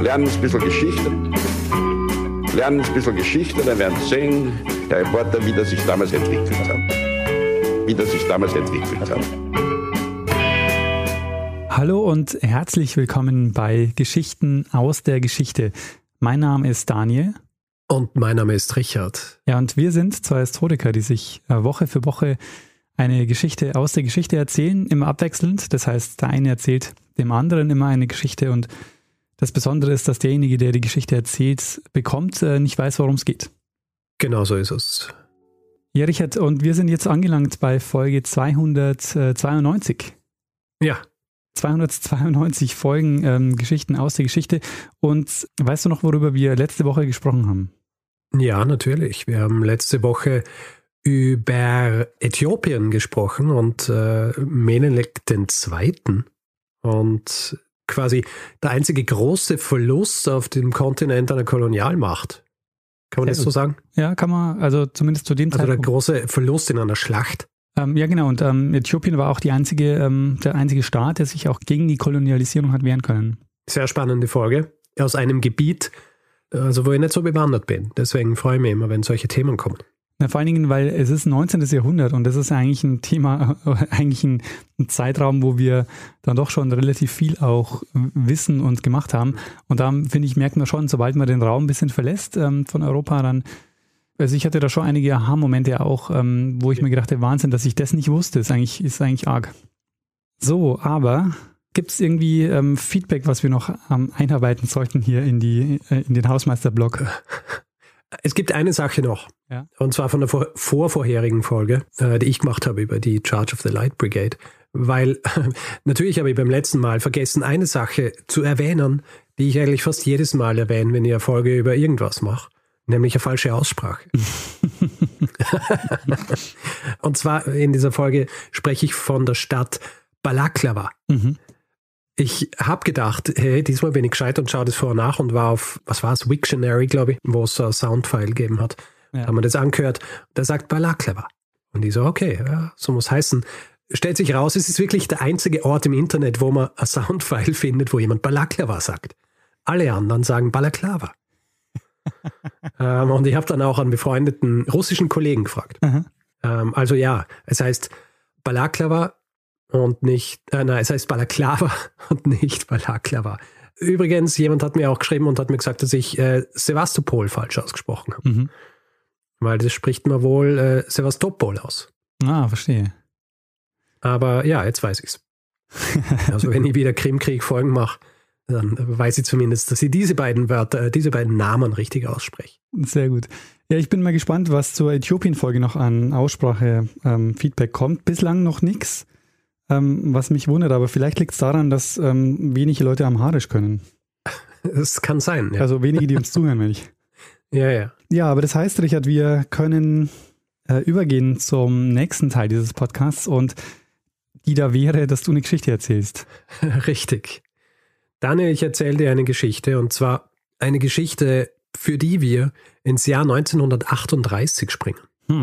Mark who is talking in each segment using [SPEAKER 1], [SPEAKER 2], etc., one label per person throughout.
[SPEAKER 1] lernen ein bisschen Geschichte. Lernen ein bisschen Geschichte, dann werden Sie sehen, Herr Reporter, wie das sich damals entwickelt hat.
[SPEAKER 2] Hallo und herzlich willkommen bei Geschichten aus der Geschichte. Mein Name ist Daniel.
[SPEAKER 3] Und mein Name ist Richard.
[SPEAKER 2] Ja, und wir sind zwei Historiker, die sich Woche für Woche eine Geschichte aus der Geschichte erzählen, immer abwechselnd. Das heißt, der eine erzählt dem anderen immer eine Geschichte und das Besondere ist, dass derjenige, der die Geschichte erzählt, bekommt, nicht weiß, worum es geht.
[SPEAKER 3] Genau so ist es.
[SPEAKER 2] Ja, Richard, und wir sind jetzt angelangt bei Folge 292.
[SPEAKER 3] Ja.
[SPEAKER 2] 292 Folgen Geschichten aus der Geschichte. Und weißt du noch, worüber wir letzte Woche gesprochen haben?
[SPEAKER 3] Ja, natürlich. Wir haben letzte Woche über Äthiopien gesprochen und Menelik II. Und quasi der einzige große Verlust auf dem Kontinent einer Kolonialmacht. Kann man das so sagen?
[SPEAKER 2] Ja, kann man, also zumindest zu dem Zeitpunkt.
[SPEAKER 3] Also der große Verlust in einer Schlacht.
[SPEAKER 2] Ja, genau. Und Äthiopien war auch der einzige Staat, der sich auch gegen die Kolonialisierung hat wehren können.
[SPEAKER 3] Sehr spannende Folge. Aus einem Gebiet, also wo ich nicht so bewandert bin. Deswegen freue ich mich immer, wenn solche Themen kommen.
[SPEAKER 2] Na, vor allen Dingen, weil es ist 19. Jahrhundert und das ist eigentlich ein Thema, eigentlich ein Zeitraum, wo wir dann doch schon relativ viel auch wissen und gemacht haben. Und da, finde ich, merkt man schon, sobald man den Raum ein bisschen verlässt von Europa, dann, also ich hatte da schon einige Aha-Momente auch, wo ich mir gedacht habe, Wahnsinn, dass ich das nicht wusste, ist eigentlich arg. So, aber gibt es irgendwie Feedback, was wir noch einarbeiten sollten hier in den Hausmeister-Blog?
[SPEAKER 3] Es gibt eine Sache noch,
[SPEAKER 2] ja.
[SPEAKER 3] Und zwar von der vorherigen Folge, die ich gemacht habe über die Charge of the Light Brigade, weil natürlich habe ich beim letzten Mal vergessen, eine Sache zu erwähnen, die ich eigentlich fast jedes Mal erwähne, wenn ich eine Folge über irgendwas mache, nämlich eine falsche Aussprache. Und zwar in dieser Folge spreche ich von der Stadt Balaklava.
[SPEAKER 2] Mhm.
[SPEAKER 3] Ich habe gedacht, hey, diesmal bin ich gescheit und schaue das vorher nach und war auf, was war es, Wiktionary, glaube ich, wo es so ein Soundfile gegeben hat. Ja. Da haben wir das angehört. Der sagt Balaklava. Und ich so, okay, ja, so muss heißen. Stellt sich raus, es ist wirklich der einzige Ort im Internet, wo man ein Soundfile findet, wo jemand Balaklava sagt. Alle anderen sagen Balaklava. Und ich habe dann auch einen befreundeten russischen Kollegen gefragt. Also ja, es heißt Balaklava und nicht, es heißt Balaklava und nicht Balaklava. Übrigens, jemand hat mir auch geschrieben und hat mir gesagt, dass ich Sevastopol falsch ausgesprochen habe.
[SPEAKER 2] Mhm.
[SPEAKER 3] Weil das spricht man wohl Sevastopol aus.
[SPEAKER 2] Ah, verstehe.
[SPEAKER 3] Aber ja, jetzt weiß ich's. Also wenn ich wieder Krimkrieg-Folgen mache, dann weiß ich zumindest, dass ich diese beiden Namen richtig ausspreche.
[SPEAKER 2] Sehr gut. Ja, ich bin mal gespannt, was zur Äthiopien-Folge noch an Aussprache-Feedback kommt. Bislang noch nichts. Was mich wundert, aber vielleicht liegt es daran, dass wenige Leute Amharisch können.
[SPEAKER 3] Das kann sein, ja.
[SPEAKER 2] Also wenige, die uns zuhören, wenn ich.
[SPEAKER 3] Ja.
[SPEAKER 2] Ja, aber das heißt, Richard, wir können übergehen zum nächsten Teil dieses Podcasts und die da wäre, dass du eine Geschichte erzählst.
[SPEAKER 3] Richtig. Daniel, ich erzähle dir eine Geschichte und zwar eine Geschichte, für die wir ins Jahr 1938 springen.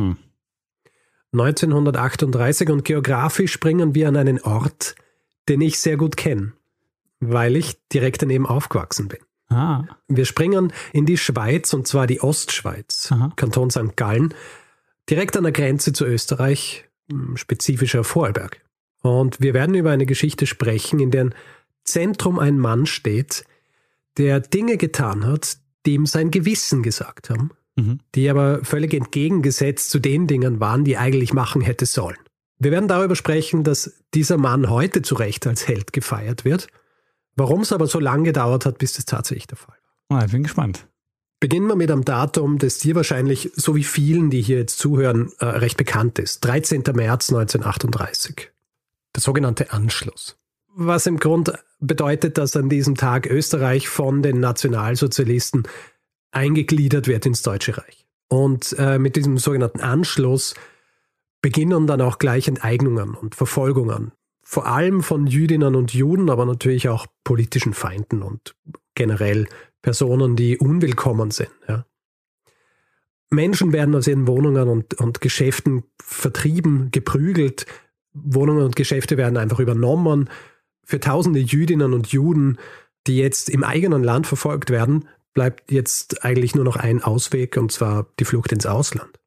[SPEAKER 3] 1938 und geografisch springen wir an einen Ort, den ich sehr gut kenne, weil ich direkt daneben aufgewachsen bin.
[SPEAKER 2] Ah.
[SPEAKER 3] Wir springen in die Schweiz und zwar die Ostschweiz,
[SPEAKER 2] Aha.
[SPEAKER 3] Kanton St. Gallen, direkt an der Grenze zu Österreich, spezifischer Vorarlberg. Und wir werden über eine Geschichte sprechen, in deren Zentrum ein Mann steht, der Dinge getan hat, die ihm sein Gewissen gesagt haben, die aber völlig entgegengesetzt zu den Dingen waren, die er eigentlich machen hätte sollen. Wir werden darüber sprechen, dass dieser Mann heute zu Recht als Held gefeiert wird, warum es aber so lange gedauert hat, bis das tatsächlich der Fall war.
[SPEAKER 2] Ich bin gespannt.
[SPEAKER 3] Beginnen wir mit einem Datum, das dir wahrscheinlich, so wie vielen, die hier jetzt zuhören, recht bekannt ist. 13. März 1938. Der sogenannte Anschluss. Was im Grund bedeutet, dass an diesem Tag Österreich von den Nationalsozialisten eingegliedert wird ins Deutsche Reich. Und mit diesem sogenannten Anschluss beginnen dann auch gleich Enteignungen und Verfolgungen. Vor allem von Jüdinnen und Juden, aber natürlich auch politischen Feinden und generell Personen, die unwillkommen sind. Ja. Menschen werden aus ihren Wohnungen und Geschäften vertrieben, geprügelt. Wohnungen und Geschäfte werden einfach übernommen. Für tausende Jüdinnen und Juden die jetzt im eigenen Land verfolgt werden, bleibt jetzt eigentlich nur noch ein Ausweg, und zwar die Flucht ins Ausland.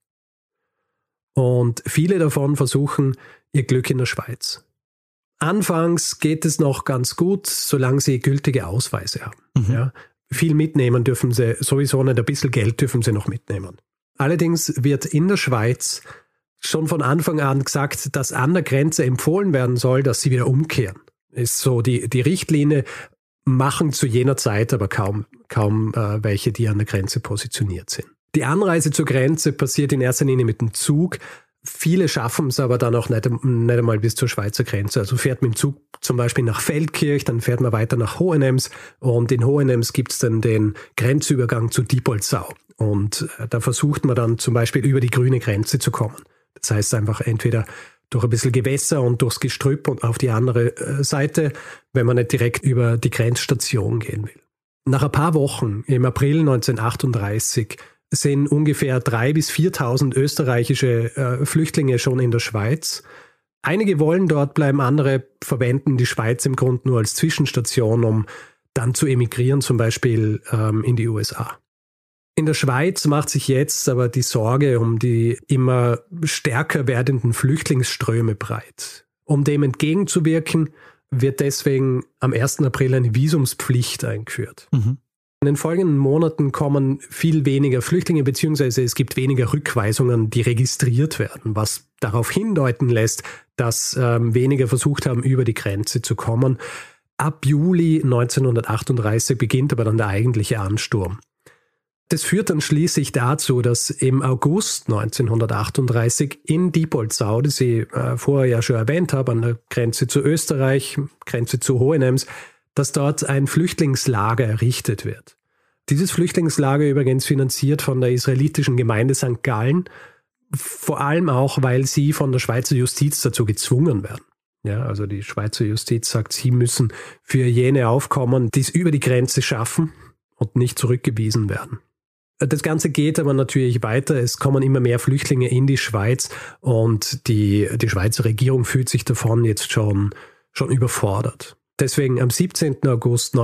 [SPEAKER 3] Und viele davon versuchen ihr Glück in der Schweiz. Anfangs geht es noch ganz gut, solange sie gültige Ausweise haben. Mhm. Ja, viel mitnehmen dürfen sie sowieso nicht, ein bisschen Geld dürfen sie noch mitnehmen. Allerdings wird in der Schweiz schon von Anfang an gesagt, dass an der Grenze empfohlen werden soll, dass sie wieder umkehren. Ist so die Richtlinie, machen zu jener Zeit aber kaum welche, die an der Grenze positioniert sind. Die Anreise zur Grenze passiert in erster Linie mit dem Zug. Viele schaffen es aber dann auch nicht einmal bis zur Schweizer Grenze. Also fährt man mit dem Zug zum Beispiel nach Feldkirch, dann fährt man weiter nach Hohenems und in Hohenems gibt es dann den Grenzübergang zu Diepoldsau. Und da versucht man dann zum Beispiel über die grüne Grenze zu kommen. Das heißt einfach entweder durch ein bisschen Gewässer und durchs Gestrüpp und auf die andere Seite, wenn man nicht direkt über die Grenzstation gehen will. Nach ein paar Wochen, im April 1938, sind ungefähr 3.000 bis 4.000 österreichische Flüchtlinge schon in der Schweiz. Einige wollen dort bleiben, andere verwenden die Schweiz im Grunde nur als Zwischenstation, um dann zu emigrieren, zum Beispiel in die USA. In der Schweiz macht sich jetzt aber die Sorge um die immer stärker werdenden Flüchtlingsströme breit. Um dem entgegenzuwirken, wird deswegen am 1. April eine Visumspflicht eingeführt. Mhm. In den folgenden Monaten kommen viel weniger Flüchtlinge, beziehungsweise es gibt weniger Rückweisungen, die registriert werden, was darauf hindeuten lässt, dass weniger versucht haben, über die Grenze zu kommen. Ab Juli 1938 beginnt aber dann der eigentliche Ansturm. Das führt dann schließlich dazu, dass im August 1938 in Diepoldsau, das ich vorher ja schon erwähnt habe, an der Grenze zu Österreich, Grenze zu Hohenems, dass dort ein Flüchtlingslager errichtet wird. Dieses Flüchtlingslager übrigens finanziert von der israelitischen Gemeinde St. Gallen, vor allem auch, weil sie von der Schweizer Justiz dazu gezwungen werden. Ja, also die Schweizer Justiz sagt, sie müssen für jene aufkommen, die es über die Grenze schaffen und nicht zurückgewiesen werden. Das Ganze geht aber natürlich weiter. Es kommen immer mehr Flüchtlinge in die Schweiz und die Schweizer Regierung fühlt sich davon jetzt schon überfordert. Deswegen am 17. August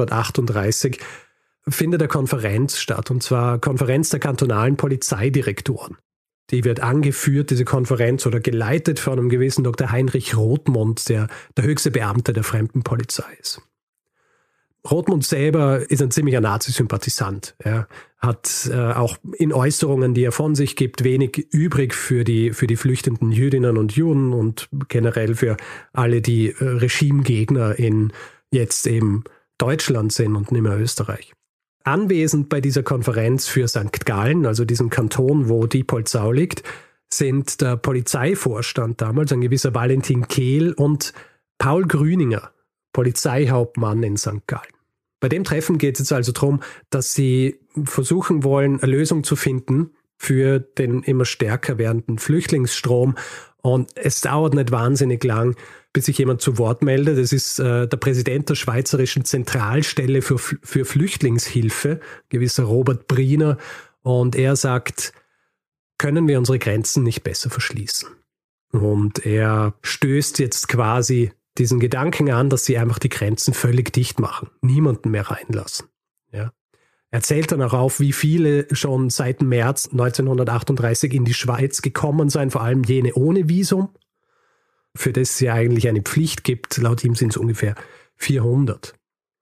[SPEAKER 3] 1938 findet eine Konferenz statt, und zwar Konferenz der kantonalen Polizeidirektoren. Die wird angeführt, diese Konferenz, oder geleitet von einem gewissen Dr. Heinrich Rothmund, der höchste Beamte der Fremdenpolizei ist. Rothmund selber ist ein ziemlicher Nazi-Sympathisant. Er hat auch in Äußerungen, die er von sich gibt, wenig übrig für die flüchtenden Jüdinnen und Juden und generell für alle, die Regimegegner in jetzt eben Deutschland sind und nicht mehr Österreich. Anwesend bei dieser Konferenz für St. Gallen, also diesem Kanton, wo Diepoldsau liegt, sind der Polizeivorstand damals, ein gewisser Valentin Kehl, und Paul Grüninger, Polizeihauptmann in St. Gallen. Bei dem Treffen geht es jetzt also darum, dass sie versuchen wollen, eine Lösung zu finden für den immer stärker werdenden Flüchtlingsstrom. Und es dauert nicht wahnsinnig lang, bis sich jemand zu Wort meldet. Das ist der Präsident der Schweizerischen Zentralstelle für Flüchtlingshilfe, gewisser Robert Briner. Und er sagt, können wir unsere Grenzen nicht besser verschließen? Und er stößt jetzt quasi diesen Gedanken an, dass sie einfach die Grenzen völlig dicht machen, niemanden mehr reinlassen. Ja. Er zählt dann auch auf, wie viele schon seit März 1938 in die Schweiz gekommen seien, vor allem jene ohne Visum, für das es ja eigentlich eine Pflicht gibt. Laut ihm sind es ungefähr 400.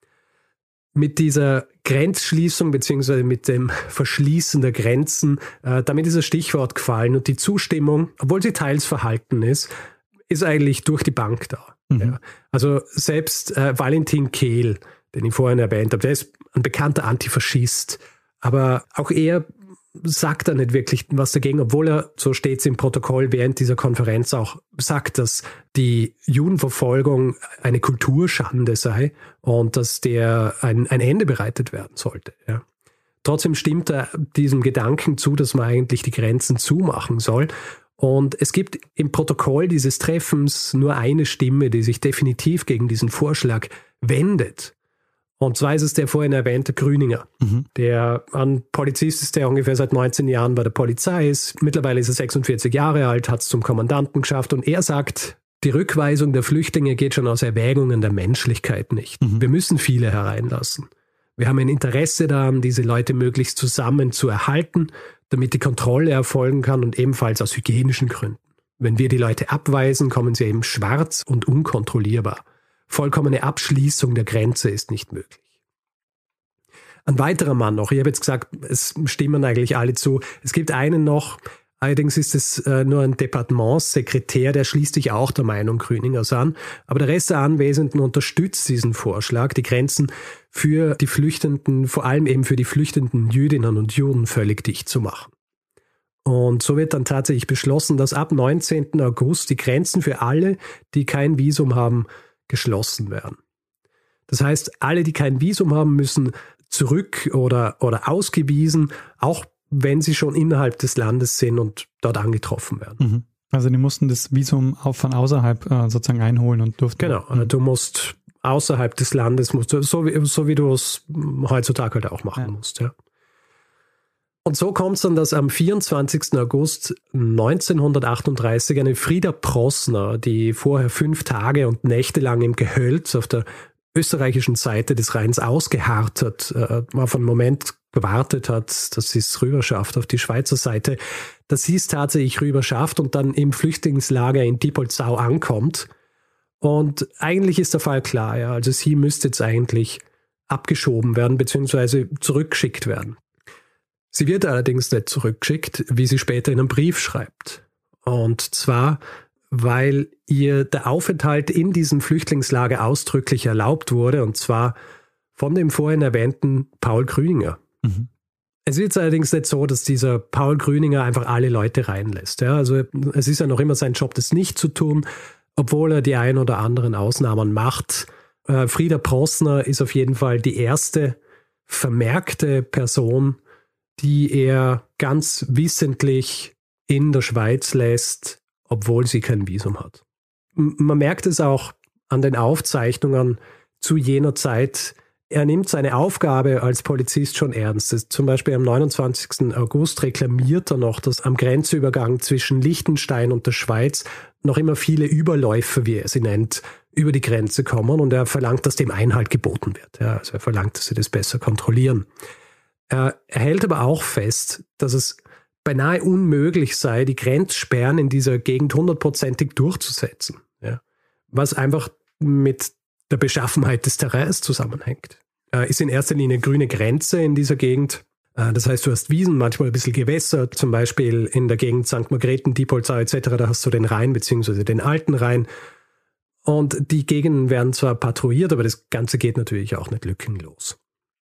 [SPEAKER 3] Mit dieser Grenzschließung bzw. mit dem Verschließen der Grenzen, damit ist ein Stichwort gefallen, und die Zustimmung, obwohl sie teils verhalten ist eigentlich durch die Bank da. Mhm. Ja. Also selbst Valentin Kehl, den ich vorhin erwähnt habe, der ist ein bekannter Antifaschist, aber auch er sagt da nicht wirklich was dagegen, obwohl er, so steht es im Protokoll, während dieser Konferenz auch sagt, dass die Judenverfolgung eine Kulturschande sei und dass der ein Ende bereitet werden sollte. Ja. Trotzdem stimmt er diesem Gedanken zu, dass man eigentlich die Grenzen zumachen soll. Und es gibt im Protokoll dieses Treffens nur eine Stimme, die sich definitiv gegen diesen Vorschlag wendet. Und zwar ist es der vorhin erwähnte Grüninger, der ein Polizist ist, der ungefähr seit 19 Jahren bei der Polizei ist. Mittlerweile ist er 46 Jahre alt, hat es zum Kommandanten geschafft, und er sagt Die Rückweisung der Flüchtlinge geht schon aus Erwägungen der Menschlichkeit nicht. Wir müssen viele hereinlassen. Wir haben ein Interesse daran, diese Leute möglichst zusammen zu erhalten, damit die Kontrolle erfolgen kann und ebenfalls aus hygienischen Gründen. Wenn wir die Leute abweisen, kommen sie eben schwarz und unkontrollierbar. Vollkommene Abschließung der Grenze ist nicht möglich. Ein weiterer Mann noch, ich habe jetzt gesagt, es stimmen eigentlich alle zu. Es gibt einen noch, allerdings ist es nur ein Departementssekretär, der schließt sich auch der Meinung Grüningers an. Aber der Rest der Anwesenden unterstützt diesen Vorschlag, die Grenzen für die Flüchtenden, vor allem eben für die flüchtenden Jüdinnen und Juden völlig dicht zu machen. Und so wird dann tatsächlich beschlossen, dass ab 19. August die Grenzen für alle, die kein Visum haben, geschlossen werden. Das heißt, alle, die kein Visum haben, müssen zurück oder ausgewiesen, auch wenn sie schon innerhalb des Landes sind und dort angetroffen werden.
[SPEAKER 2] Also die mussten das Visum auch von außerhalb sozusagen einholen und durften.
[SPEAKER 3] Genau, du musst außerhalb des Landes, so wie du es heutzutage halt auch machen musst. Ja. Und so kommt es dann, dass am 24. August 1938 eine Frieda Prossner, die vorher 5 Tage und Nächte lang im Gehölz auf der österreichischen Seite des Rheins ausgeharrt hat, auf einen Moment gewartet hat, dass sie es rüber schafft auf die Schweizer Seite, dass sie es tatsächlich rüber schafft und dann im Flüchtlingslager in Diepholzau ankommt. Und eigentlich ist der Fall klar, ja, also sie müsste jetzt eigentlich abgeschoben werden bzw. zurückgeschickt werden. Sie wird allerdings nicht zurückgeschickt, wie sie später in einem Brief schreibt. Und zwar, weil ihr der Aufenthalt in diesem Flüchtlingslager ausdrücklich erlaubt wurde, und zwar von dem vorhin erwähnten Paul Grüninger. Es ist jetzt allerdings nicht so, dass dieser Paul Grüninger einfach alle Leute reinlässt. Ja, also es ist ja noch immer sein Job, das nicht zu tun, obwohl er die ein oder anderen Ausnahmen macht. Frieda Prossner ist auf jeden Fall die erste vermerkte Person, die er ganz wissentlich in der Schweiz lässt, obwohl sie kein Visum hat. Man merkt es auch an den Aufzeichnungen zu jener Zeit. Er nimmt seine Aufgabe als Polizist schon ernst. Zum Beispiel am 29. August reklamiert er noch, dass am Grenzübergang zwischen Liechtenstein und der Schweiz noch immer viele Überläufer, wie er sie nennt, über die Grenze kommen, und er verlangt, dass dem Einhalt geboten wird. Ja, also er verlangt, dass sie das besser kontrollieren. Er hält aber auch fest, dass es beinahe unmöglich sei, die Grenzsperren in dieser Gegend 100%ig durchzusetzen. Ja. Was einfach mit der Beschaffenheit des Terrains zusammenhängt. Ist in erster Linie grüne Grenze in dieser Gegend. Das heißt, du hast Wiesen, manchmal ein bisschen Gewässer, zum Beispiel in der Gegend St. Margrethen, Diepholzau etc., da hast du den Rhein bzw. den alten Rhein. Und die Gegenden werden zwar patrouilliert, aber das Ganze geht natürlich auch nicht lückenlos.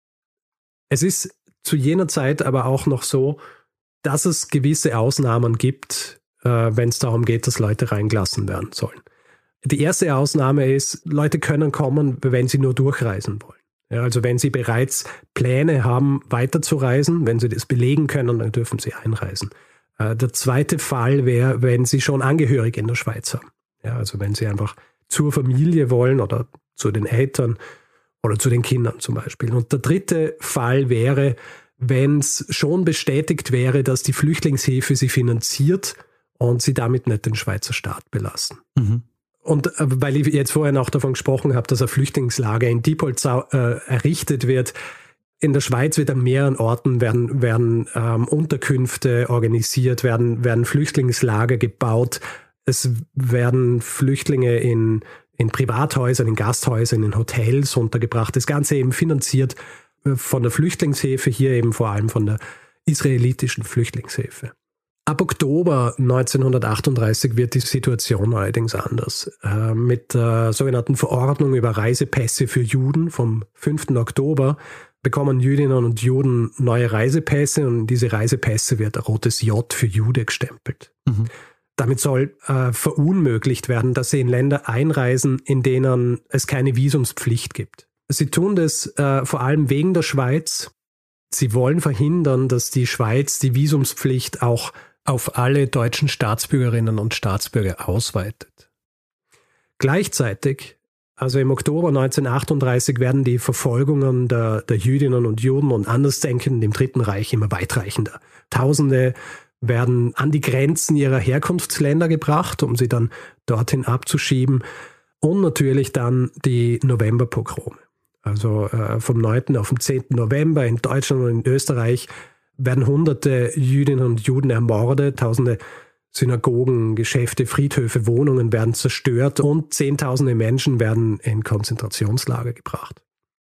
[SPEAKER 3] Es ist zu jener Zeit aber auch noch so, dass es gewisse Ausnahmen gibt, wenn es darum geht, dass Leute reingelassen werden sollen. Die erste Ausnahme ist, Leute können kommen, wenn sie nur durchreisen wollen. Ja, also wenn sie bereits Pläne haben, weiterzureisen, wenn sie das belegen können, dann dürfen sie einreisen. Der zweite Fall wäre, wenn sie schon Angehörige in der Schweiz haben. Ja, also wenn sie einfach zur Familie wollen oder zu den Eltern oder zu den Kindern zum Beispiel. Und der dritte Fall wäre, wenn es schon bestätigt wäre, dass die Flüchtlingshilfe sie finanziert und sie damit nicht den Schweizer Staat belasten. Und weil ich jetzt vorhin auch davon gesprochen habe, dass ein Flüchtlingslager in Diepholzau errichtet wird, in der Schweiz wird an mehreren Orten werden Unterkünfte organisiert, werden Flüchtlingslager gebaut. Es werden Flüchtlinge in Privathäusern, in Gasthäusern, in Hotels untergebracht. Das Ganze eben finanziert von der Flüchtlingshilfe, hier eben vor allem von der israelitischen Flüchtlingshilfe. Ab Oktober 1938 wird die Situation allerdings anders. Mit der sogenannten Verordnung über Reisepässe für Juden vom 5. Oktober bekommen Jüdinnen und Juden neue Reisepässe, und diese Reisepässe wird ein rotes J für Jude gestempelt. Damit soll verunmöglicht werden, dass sie in Länder einreisen, in denen es keine Visumspflicht gibt. Sie tun das vor allem wegen der Schweiz. Sie wollen verhindern, dass die Schweiz die Visumspflicht auch auf alle deutschen Staatsbürgerinnen und Staatsbürger ausweitet. Gleichzeitig, also im Oktober 1938, werden die Verfolgungen der Jüdinnen und Juden und Andersdenkenden im Dritten Reich immer weitreichender. Tausende werden an die Grenzen ihrer Herkunftsländer gebracht, um sie dann dorthin abzuschieben. Und natürlich dann die Novemberpogrome. Also vom 9. auf den 10. November in Deutschland und in Österreich werden Hunderte Jüdinnen und Juden ermordet, Tausende Synagogen, Geschäfte, Friedhöfe, Wohnungen werden zerstört und Zehntausende Menschen werden in Konzentrationslager gebracht.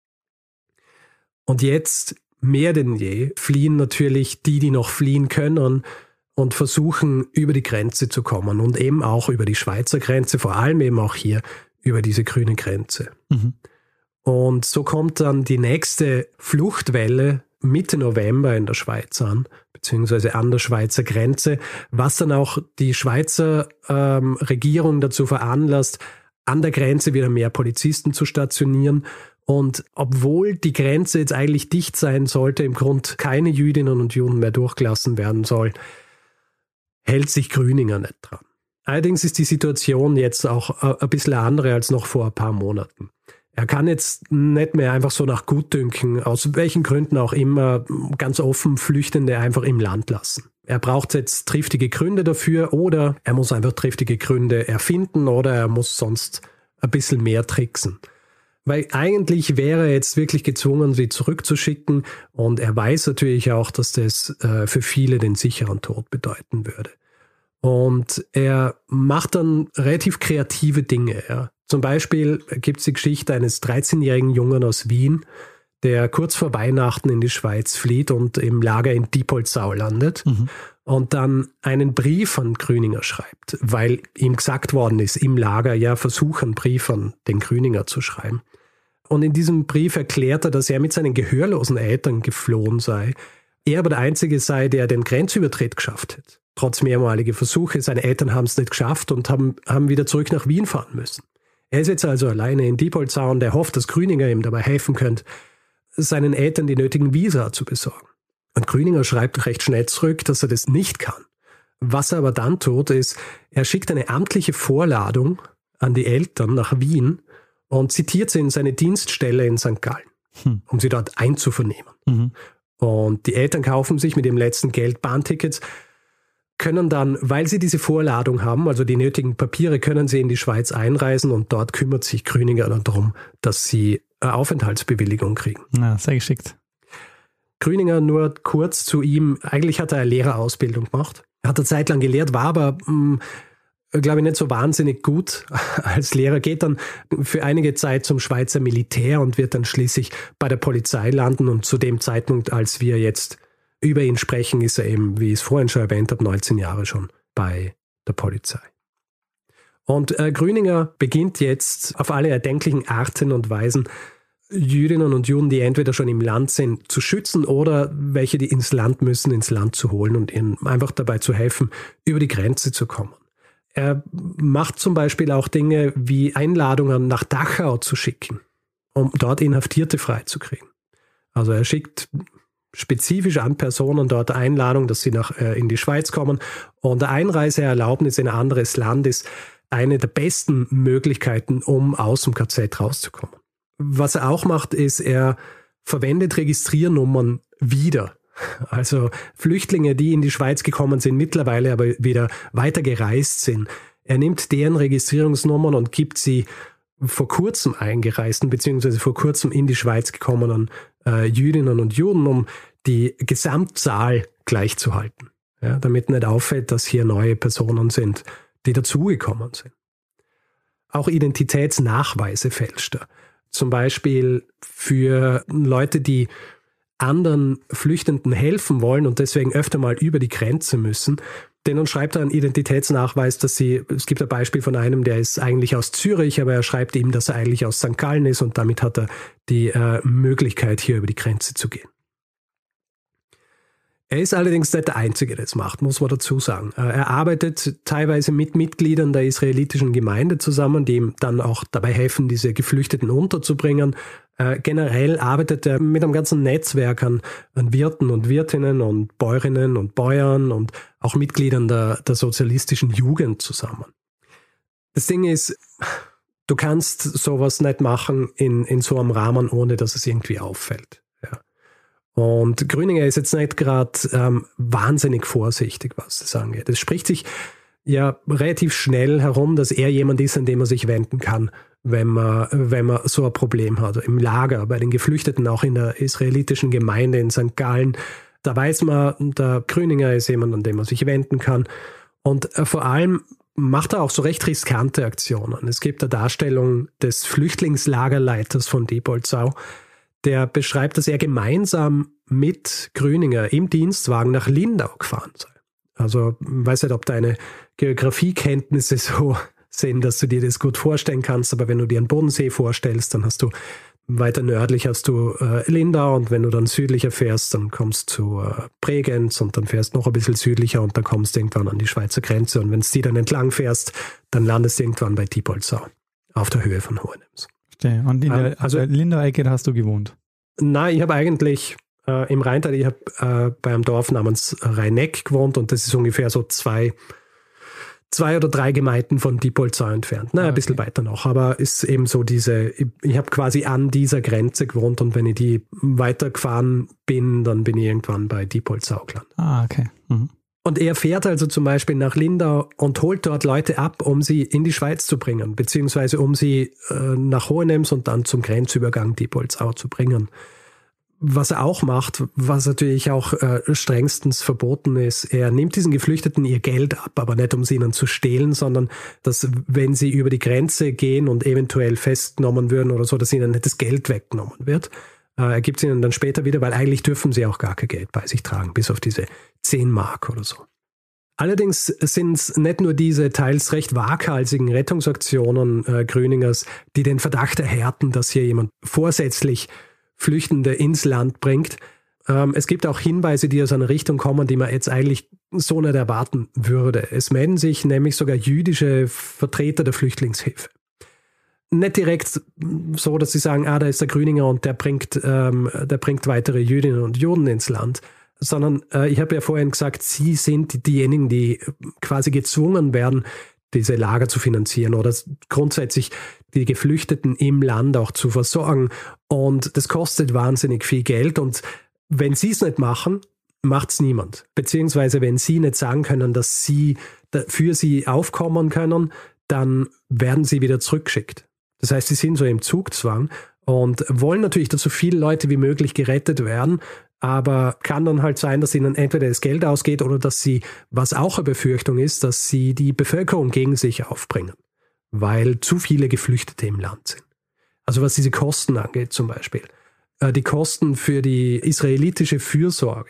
[SPEAKER 3] Und jetzt, mehr denn je, fliehen natürlich die noch fliehen können und versuchen, über die Grenze zu kommen und eben auch über die Schweizer Grenze, vor allem eben auch hier über diese grüne Grenze. Mhm. Und so kommt dann die nächste Fluchtwelle Mitte November in der Schweiz an, beziehungsweise an der Schweizer Grenze, was dann auch die Schweizer Regierung dazu veranlasst, an der Grenze wieder mehr Polizisten zu stationieren. Und obwohl die Grenze jetzt eigentlich dicht sein sollte, im Grund keine Jüdinnen und Juden mehr durchgelassen werden soll, hält sich Grüninger nicht dran. Allerdings ist die Situation jetzt auch ein bisschen andere als noch vor ein paar Monaten. Er kann jetzt nicht mehr einfach so nach Gutdünken, aus welchen Gründen auch immer, ganz offen Flüchtende einfach im Land lassen. Er braucht jetzt triftige Gründe dafür oder er muss einfach triftige Gründe erfinden oder er muss sonst ein bisschen mehr tricksen. Weil eigentlich wäre er jetzt wirklich gezwungen, sie zurückzuschicken und er weiß natürlich auch, dass das für viele den sicheren Tod bedeuten würde. Und er macht dann relativ kreative Dinge. Ja. Zum Beispiel gibt es die Geschichte eines 13-jährigen Jungen aus Wien, der kurz vor Weihnachten in die Schweiz flieht und im Lager in Diepholzau landet und dann einen Brief an Grüninger schreibt, weil ihm gesagt worden ist, im Lager, ja, versuch einen Brief an den Grüninger zu schreiben. Und in diesem Brief erklärt er, dass er mit seinen gehörlosen Eltern geflohen sei, er aber der Einzige sei, der den Grenzübertritt geschafft hat. Trotz mehrmaliger Versuche, seine Eltern haben es nicht geschafft und haben wieder zurück nach Wien fahren müssen. Er ist jetzt also alleine in Diepholzau und er hofft, dass Grüninger ihm dabei helfen könnte, seinen Eltern die nötigen Visa zu besorgen. Und Grüninger schreibt recht schnell zurück, dass er das nicht kann. Was er aber dann tut, ist, er schickt eine amtliche Vorladung an die Eltern nach Wien und zitiert sie in seine Dienststelle in St. Gallen, um sie dort einzuvernehmen. Und die Eltern kaufen sich mit dem letzten Geld Bahntickets, können dann, weil sie diese Vorladung haben, also die nötigen Papiere, können sie in die Schweiz einreisen und dort kümmert sich Grüninger dann darum, dass sie eine Aufenthaltsbewilligung kriegen.
[SPEAKER 2] Ja, sehr geschickt.
[SPEAKER 3] Grüninger, nur kurz zu ihm, eigentlich hat er eine Lehrerausbildung gemacht. Er hat eine Zeit lang gelehrt, war aber, glaube ich, nicht so wahnsinnig gut als Lehrer, geht dann für einige Zeit zum Schweizer Militär und wird dann schließlich bei der Polizei landen und zu dem Zeitpunkt, als wir jetzt über ihn sprechen, ist er eben, wie ich es vorhin schon erwähnt habe, 19 Jahre schon bei der Polizei. Und Grüninger beginnt jetzt auf alle erdenklichen Arten und Weisen, Jüdinnen und Juden, die entweder schon im Land sind, zu schützen oder welche, die ins Land müssen, ins Land zu holen und ihnen einfach dabei zu helfen, über die Grenze zu kommen. Er macht zum Beispiel auch Dinge wie Einladungen nach Dachau zu schicken, um dort Inhaftierte freizukriegen. Also er schickt spezifisch an Personen dort Einladung, dass sie in die Schweiz kommen. Und eine Einreiseerlaubnis in ein anderes Land ist eine der besten Möglichkeiten, um aus dem KZ rauszukommen. Was er auch macht, ist, er verwendet Registriernummern wieder. Also Flüchtlinge, die in die Schweiz gekommen sind, mittlerweile aber wieder weiter gereist sind. Er nimmt deren Registrierungsnummern und gibt sie vor kurzem eingereisten, beziehungsweise vor kurzem in die Schweiz gekommenen Jüdinnen und Juden, um die Gesamtzahl gleichzuhalten. Ja, damit nicht auffällt, dass hier neue Personen sind, die dazugekommen sind. Auch Identitätsnachweise fälscht er. Zum Beispiel für Leute, die anderen Flüchtenden helfen wollen und deswegen öfter mal über die Grenze müssen. Denen schreibt er einen Identitätsnachweis, es gibt ein Beispiel von einem, der ist eigentlich aus Zürich, aber er schreibt ihm, dass er eigentlich aus St. Gallen ist und damit hat er die Möglichkeit, hier über die Grenze zu gehen. Er ist allerdings nicht der Einzige, der das macht, muss man dazu sagen. Er arbeitet teilweise mit Mitgliedern der israelitischen Gemeinde zusammen, die ihm dann auch dabei helfen, diese Geflüchteten unterzubringen. Generell arbeitet er mit einem ganzen Netzwerk an Wirten und Wirtinnen und Bäuerinnen und Bäuern und auch Mitgliedern der sozialistischen Jugend zusammen. Das Ding ist, du kannst sowas nicht machen in so einem Rahmen, ohne dass es irgendwie auffällt. Ja. Und Grüninger ist jetzt nicht gerade wahnsinnig vorsichtig, was das angeht. Es spricht sich ja relativ schnell herum, dass er jemand ist, an den man sich wenden kann, wenn man so ein Problem hat. Im Lager, bei den Geflüchteten, auch in der israelitischen Gemeinde in St. Gallen, da weiß man, der Grüninger ist jemand, an den man sich wenden kann. Und vor allem macht er auch so recht riskante Aktionen. Es gibt eine Darstellung des Flüchtlingslagerleiters von Diepoldsau, der beschreibt, dass er gemeinsam mit Grüninger im Dienstwagen nach Lindau gefahren sei. Also ich weiß nicht, ob deine Geografiekenntnisse so sind, dass du dir das gut vorstellen kannst, aber wenn du dir einen Bodensee vorstellst, dann hast du weiter nördlich hast du Lindau, und wenn du dann südlicher fährst, dann kommst du zu Bregenz und dann fährst noch ein bisschen südlicher und dann kommst du irgendwann an die Schweizer Grenze, und wenn du die dann entlang fährst, dann landest du irgendwann bei Diepoldsau auf der Höhe von Hohenems.
[SPEAKER 2] Und in der Lindau-Ecke hast du gewohnt? Nein,
[SPEAKER 3] ich habe eigentlich im Rheintal, ich habe bei einem Dorf namens Rheineck gewohnt, und das ist ungefähr so zwei oder drei Gemeinden von Diepoldsau entfernt. Ein bisschen weiter noch, aber ist eben so ich habe quasi an dieser Grenze gewohnt, und wenn ich die weitergefahren bin, dann bin ich irgendwann bei Diepoldsau gelandet.
[SPEAKER 2] Okay. Mhm.
[SPEAKER 3] Und er fährt also zum Beispiel nach Lindau und holt dort Leute ab, um sie in die Schweiz zu bringen, beziehungsweise um sie nach Hohenems und dann zum Grenzübergang Diepoldsau zu bringen. Was er auch macht, was natürlich auch strengstens verboten ist, er nimmt diesen Geflüchteten ihr Geld ab, aber nicht um sie ihnen zu stehlen, sondern dass, wenn sie über die Grenze gehen und eventuell festgenommen würden oder so, dass ihnen nicht das Geld weggenommen wird. Er gibt es ihnen dann später wieder, weil eigentlich dürfen sie auch gar kein Geld bei sich tragen, bis auf diese 10 Mark oder so. Allerdings sind es nicht nur diese teils recht waghalsigen Rettungsaktionen Grüningers, die den Verdacht erhärten, dass hier jemand vorsätzlich Flüchtende ins Land bringt. Es gibt auch Hinweise, die aus einer Richtung kommen, die man jetzt eigentlich so nicht erwarten würde. Es melden sich nämlich sogar jüdische Vertreter der Flüchtlingshilfe. Nicht direkt so, dass sie sagen, da ist der Grüninger und der bringt weitere Jüdinnen und Juden ins Land, sondern ich habe ja vorhin gesagt, sie sind diejenigen, die quasi gezwungen werden, diese Lager zu finanzieren oder grundsätzlich die Geflüchteten im Land auch zu versorgen. Und das kostet wahnsinnig viel Geld. Und wenn sie es nicht machen, macht es niemand. Beziehungsweise wenn sie nicht sagen können, dass sie für sie aufkommen können, dann werden sie wieder zurückgeschickt. Das heißt, sie sind so im Zugzwang und wollen natürlich, dass so viele Leute wie möglich gerettet werden, aber kann dann halt sein, dass ihnen entweder das Geld ausgeht oder dass sie, was auch eine Befürchtung ist, dass sie die Bevölkerung gegen sich aufbringen, weil zu viele Geflüchtete im Land sind. Also was diese Kosten angeht zum Beispiel. Die Kosten für die israelitische Fürsorge.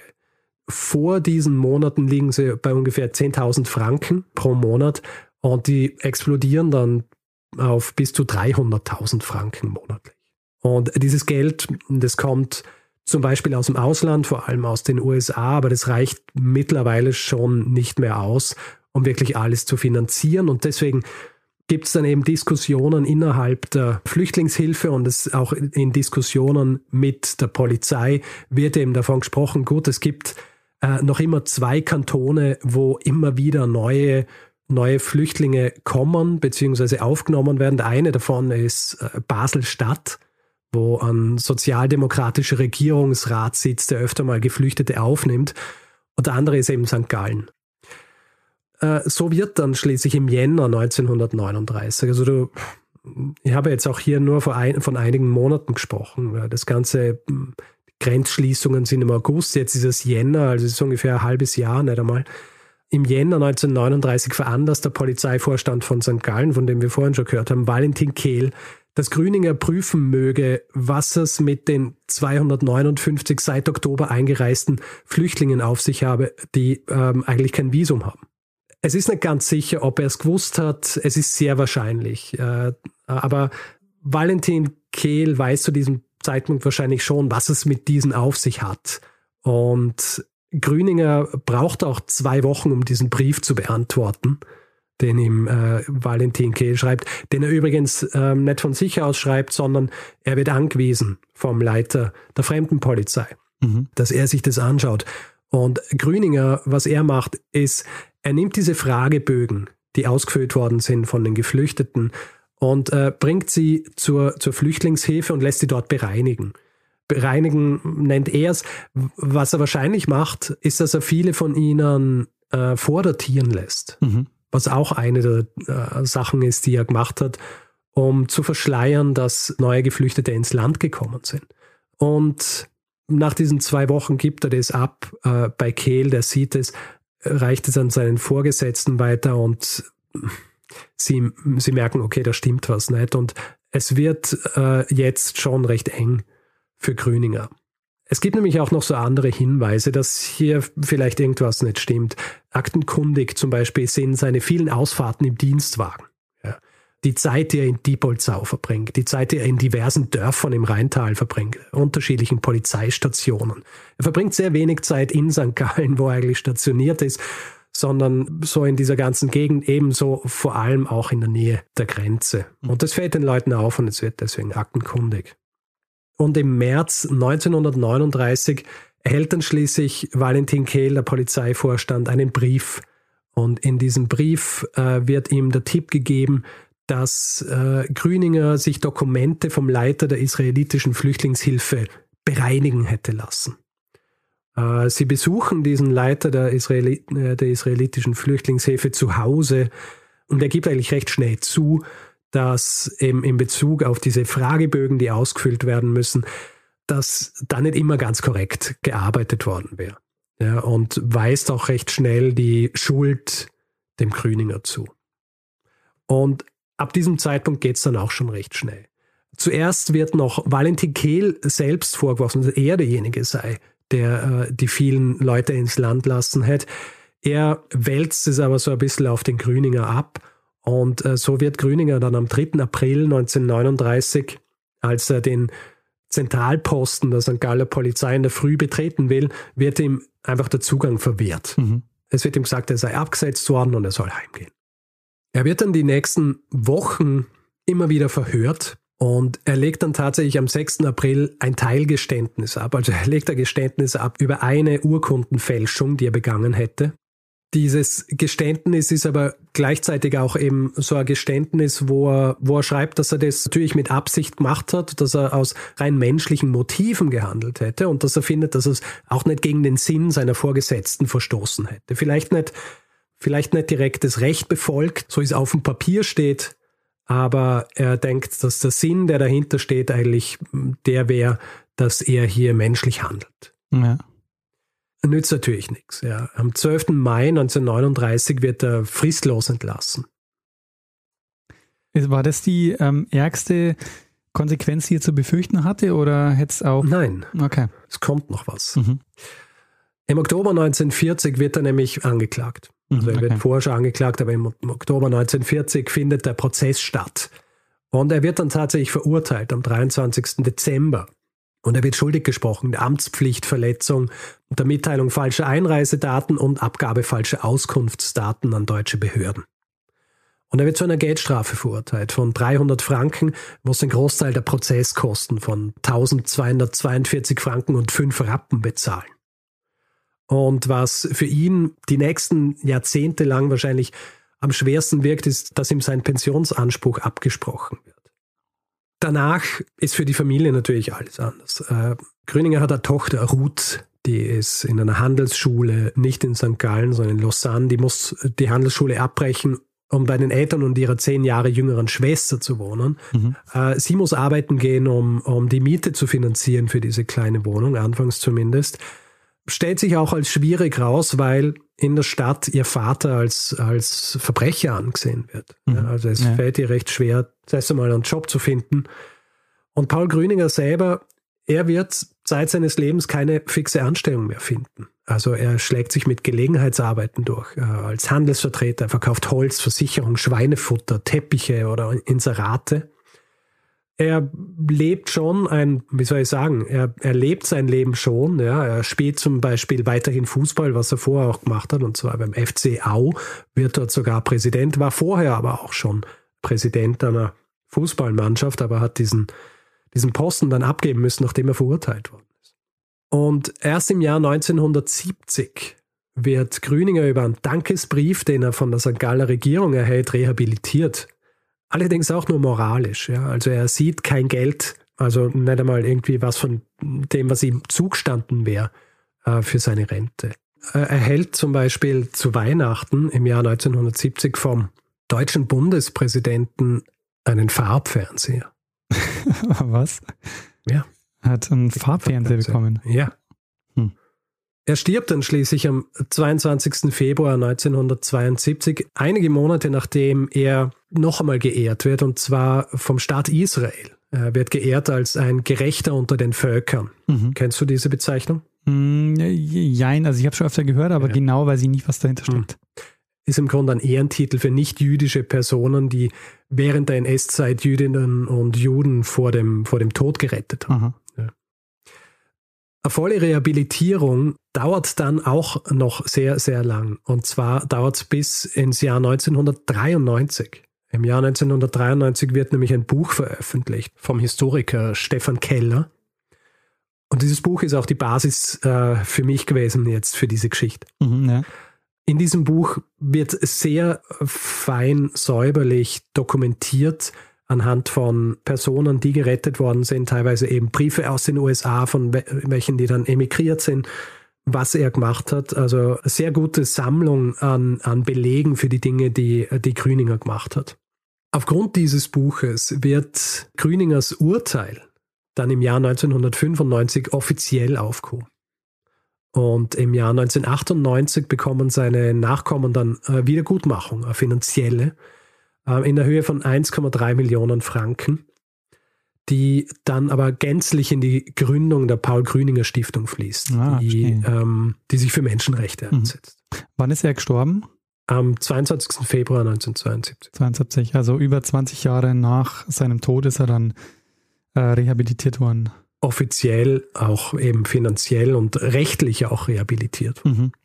[SPEAKER 3] Vor diesen Monaten liegen sie bei ungefähr 10.000 Franken pro Monat und die explodieren dann auf bis zu 300.000 Franken monatlich. Und dieses Geld, das kommt zum Beispiel aus dem Ausland, vor allem aus den USA, aber das reicht mittlerweile schon nicht mehr aus, um wirklich alles zu finanzieren. Und deswegen gibt es dann eben Diskussionen innerhalb der Flüchtlingshilfe und es auch in Diskussionen mit der Polizei wird eben davon gesprochen, gut, es gibt noch immer 2 Kantone, wo immer wieder neue Flüchtlinge kommen bzw. aufgenommen werden. Der eine davon ist Basel-Stadt, wo ein sozialdemokratischer Regierungsrat sitzt, der öfter mal Geflüchtete aufnimmt. Und der andere ist eben St. Gallen. So wird dann schließlich im Jänner 1939, also ich habe jetzt auch hier nur von einigen Monaten gesprochen. Das ganze Grenzschließungen sind im August, jetzt ist es Jänner, also es ist ungefähr ein halbes Jahr, nicht einmal. Im Jänner 1939 veranlasst der Polizeivorstand von St. Gallen, von dem wir vorhin schon gehört haben, Valentin Kehl, dass Grüninger prüfen möge, was es mit den 259 seit Oktober eingereisten Flüchtlingen auf sich habe, die eigentlich kein Visum haben. Es ist nicht ganz sicher, ob er es gewusst hat. Es ist sehr wahrscheinlich. Aber Valentin Kehl weiß zu diesem Zeitpunkt wahrscheinlich schon, was es mit diesen auf sich hat. Und Grüninger braucht auch 2 Wochen, um diesen Brief zu beantworten, den ihm Valentin Kehl schreibt, den er übrigens nicht von sich aus schreibt, sondern er wird angewiesen vom Leiter der Fremdenpolizei, dass er sich das anschaut. Und Grüninger, was er macht, ist, er nimmt diese Fragebögen, die ausgefüllt worden sind von den Geflüchteten und bringt sie zur Flüchtlingshilfe und lässt sie dort bereinigen. bereinigen nennt er es. Was er wahrscheinlich macht, ist, dass er viele von ihnen vordatieren lässt. Was auch eine der Sachen ist, die er gemacht hat, um zu verschleiern, dass neue Geflüchtete ins Land gekommen sind. Und nach diesen 2 Wochen gibt er das ab bei Kehl, der sieht es, reicht es an seinen Vorgesetzten weiter und sie merken, okay, da stimmt was nicht. Und es wird jetzt schon recht eng für Grüninger. Es gibt nämlich auch noch so andere Hinweise, dass hier vielleicht irgendwas nicht stimmt. Aktenkundig zum Beispiel sind seine vielen Ausfahrten im Dienstwagen. Ja. Die Zeit, die er in Diepoldsau verbringt, die Zeit, die er in diversen Dörfern im Rheintal verbringt, unterschiedlichen Polizeistationen. Er verbringt sehr wenig Zeit in St. Gallen, wo er eigentlich stationiert ist, sondern so in dieser ganzen Gegend, ebenso vor allem auch in der Nähe der Grenze. Und das fällt den Leuten auf und es wird deswegen aktenkundig. Und im März 1939 erhält dann schließlich Valentin Kehl, der Polizeivorstand, einen Brief. Und in diesem Brief wird ihm der Tipp gegeben, dass Grüninger sich Dokumente vom Leiter der israelitischen Flüchtlingshilfe bereinigen hätte lassen. Sie besuchen diesen Leiter der israelitischen Flüchtlingshilfe zu Hause und er gibt eigentlich recht schnell zu, dass eben in Bezug auf diese Fragebögen, die ausgefüllt werden müssen, dass da nicht immer ganz korrekt gearbeitet worden wäre. Ja, und weist auch recht schnell die Schuld dem Grüninger zu. Und ab diesem Zeitpunkt geht es dann auch schon recht schnell. Zuerst wird noch Valentin Kehl selbst vorgeworfen, dass er derjenige sei, der die vielen Leute ins Land lassen hat. Er wälzt es aber so ein bisschen auf den Grüninger ab. Und so wird Grüninger dann am 3. April 1939, als er den Zentralposten der St. Galler Polizei in der Früh betreten will, wird ihm einfach der Zugang verwehrt. Es wird ihm gesagt, er sei abgesetzt worden und er soll heimgehen. Er wird dann die nächsten Wochen immer wieder verhört und er legt dann tatsächlich am 6. April ein Teilgeständnis ab. Also er legt ein Geständnis ab über eine Urkundenfälschung, die er begangen hätte. Dieses Geständnis ist aber gleichzeitig auch eben so ein Geständnis, wo er schreibt, dass er das natürlich mit Absicht gemacht hat, dass er aus rein menschlichen Motiven gehandelt hätte und dass er findet, dass es auch nicht gegen den Sinn seiner Vorgesetzten verstoßen hätte. Vielleicht nicht direkt das Recht befolgt, so wie es auf dem Papier steht, aber er denkt, dass der Sinn, der dahinter steht, eigentlich der wäre, dass er hier menschlich handelt.
[SPEAKER 2] Ja.
[SPEAKER 3] Nützt natürlich nichts. Ja. Am 12. Mai 1939 wird er fristlos entlassen.
[SPEAKER 2] War das die ärgste Konsequenz, die er zu befürchten hatte, oder hätte es auch...
[SPEAKER 3] Nein,
[SPEAKER 2] okay.
[SPEAKER 3] Es kommt noch was. Im Oktober 1940 wird er nämlich angeklagt. Also er wird vorher schon angeklagt, aber im Oktober 1940 findet der Prozess statt. Und er wird dann tatsächlich verurteilt am 23. Dezember. Und er wird schuldig gesprochen der Amtspflichtverletzung, der Mitteilung falscher Einreisedaten und Abgabe falscher Auskunftsdaten an deutsche Behörden. Und er wird zu einer Geldstrafe verurteilt von 300 Franken, was den Großteil der Prozesskosten von 1242 Franken und 5 Rappen bezahlen. Und was für ihn die nächsten Jahrzehnte lang wahrscheinlich am schwersten wirkt, ist, dass ihm sein Pensionsanspruch abgesprochen wird. Danach ist für die Familie natürlich alles anders. Grüninger hat eine Tochter, Ruth, die ist in einer Handelsschule, nicht in St. Gallen, sondern in Lausanne. Die muss die Handelsschule abbrechen, um bei den Eltern und ihrer 10 Jahre jüngeren Schwester zu wohnen. Sie muss arbeiten gehen, um die Miete zu finanzieren für diese kleine Wohnung, anfangs zumindest. Stellt sich auch als schwierig raus, weil in der Stadt ihr Vater als Verbrecher angesehen wird. Ja, also es fällt ihr recht schwer, zuerst einmal einen Job zu finden. Und Paul Grüninger selber, er wird Zeit seines Lebens keine fixe Anstellung mehr finden. Also er schlägt sich mit Gelegenheitsarbeiten durch. Als Handelsvertreter, er verkauft Holz, Versicherung, Schweinefutter, Teppiche oder Inserate. Er lebt schon er lebt sein Leben schon. Ja. Er spielt zum Beispiel weiterhin Fußball, was er vorher auch gemacht hat, und zwar beim FC Au, wird dort sogar Präsident, war vorher aber auch schon Präsident einer Fußballmannschaft, aber hat diesen Posten dann abgeben müssen, nachdem er verurteilt worden ist. Und erst im Jahr 1970 wird Grüninger über einen Dankesbrief, den er von der St. Galler Regierung erhält, rehabilitiert. Allerdings auch nur moralisch. Ja. Also er sieht kein Geld Also nicht einmal irgendwie was von dem, was ihm zugestanden wäre für seine Rente. Er erhält zum Beispiel zu Weihnachten im Jahr 1970 vom deutschen Bundespräsidenten einen Farbfernseher.
[SPEAKER 2] Was?
[SPEAKER 3] Ja.
[SPEAKER 2] Er hat einen Farbfernseher bekommen.
[SPEAKER 3] Ja. Er stirbt dann schließlich am 22. Februar 1972, einige Monate nachdem er noch einmal geehrt wird, und zwar vom Staat Israel. Er wird geehrt als ein Gerechter unter den Völkern. Kennst du diese Bezeichnung?
[SPEAKER 2] Jein, also ich habe schon öfter gehört, aber genau weiß ich nicht, was dahinter steckt.
[SPEAKER 3] Ist im Grunde ein Ehrentitel für nicht-jüdische Personen, die während der NS-Zeit Jüdinnen und Juden vor dem Tod gerettet haben. Ja. Eine volle Rehabilitierung dauert dann auch noch sehr, sehr lang. Und zwar dauert es bis ins Jahr 1993. Im Jahr 1993 wird nämlich ein Buch veröffentlicht vom Historiker Stefan Keller. Und dieses Buch ist auch die Basis für mich gewesen jetzt für diese Geschichte. Ja. In diesem Buch wird sehr fein säuberlich dokumentiert anhand von Personen, die gerettet worden sind, teilweise eben Briefe aus den USA, von welchen die dann emigriert sind, was er gemacht hat. Also eine sehr gute Sammlung an Belegen für die Dinge, die Grüninger gemacht hat. Aufgrund dieses Buches wird Grüningers Urteil dann im Jahr 1995 offiziell aufgehoben. Und im Jahr 1998 bekommen seine Nachkommen dann Wiedergutmachung, eine finanzielle, in der Höhe von 1,3 Millionen Franken, die dann aber gänzlich in die Gründung der Paul-Grüninger-Stiftung fließt, die sich für Menschenrechte einsetzt.
[SPEAKER 2] Wann ist er gestorben?
[SPEAKER 3] Am 22. Februar 1972.
[SPEAKER 2] 72, also über 20 Jahre nach seinem Tod ist er dann rehabilitiert worden.
[SPEAKER 3] Offiziell, auch eben finanziell und rechtlich auch rehabilitiert.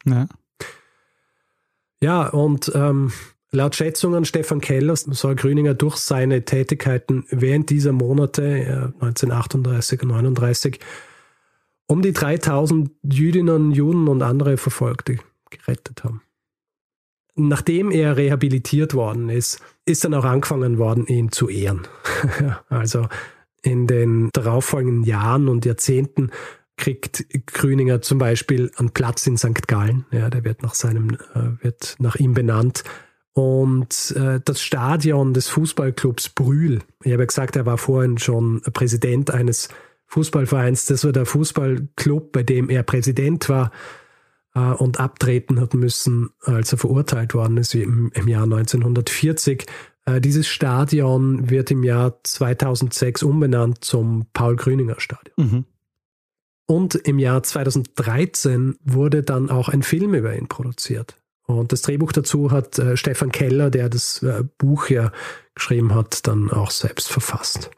[SPEAKER 3] Ja, und laut Schätzungen Stefan Kellers soll Grüninger durch seine Tätigkeiten während dieser Monate 1938 und 1939 um die 3000 Jüdinnen, Juden und andere Verfolgte gerettet haben. Nachdem er rehabilitiert worden ist dann auch angefangen worden, ihn zu ehren. Also in den darauffolgenden Jahren und Jahrzehnten kriegt Grüninger zum Beispiel einen Platz in St. Gallen. Ja, der wird nach ihm benannt. Und das Stadion des Fußballclubs Brühl, ich habe ja gesagt, er war vorhin schon Präsident eines Fußballvereins. Das war der Fußballclub, bei dem er Präsident war und abtreten hat müssen, als er verurteilt worden ist im Jahr 1940. Dieses Stadion wird im Jahr 2006 umbenannt zum Paul-Grüninger-Stadion. Und im Jahr 2013 wurde dann auch ein Film über ihn produziert. Und das Drehbuch dazu hat Stefan Keller, der das Buch ja geschrieben hat, dann auch selbst verfasst.